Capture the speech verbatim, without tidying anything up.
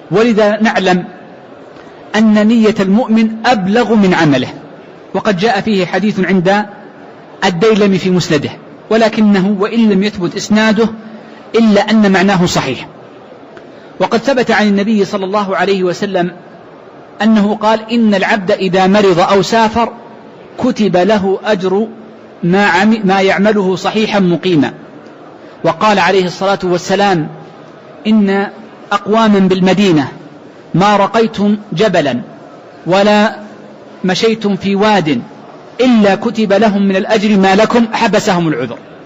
ولذا نعلم أن نية المؤمن أبلغ من عمله، وقد جاء فيه حديث عند الديلمي في مسنده، ولكنه وإن لم يثبت إسناده إلا أن معناه صحيح. وقد ثبت عن النبي صلى الله عليه وسلم أنه قال: إن العبد إذا مرض أو سافر كتب له أجر ما, ما يعمله صحيحا مقيما. وقال عليه الصلاة والسلام: إن أقواما بالمدينة ما رقيتم جبلا ولا مشيتم في واد إلا كتب لهم من الأجر ما لكم حبسهم العذر.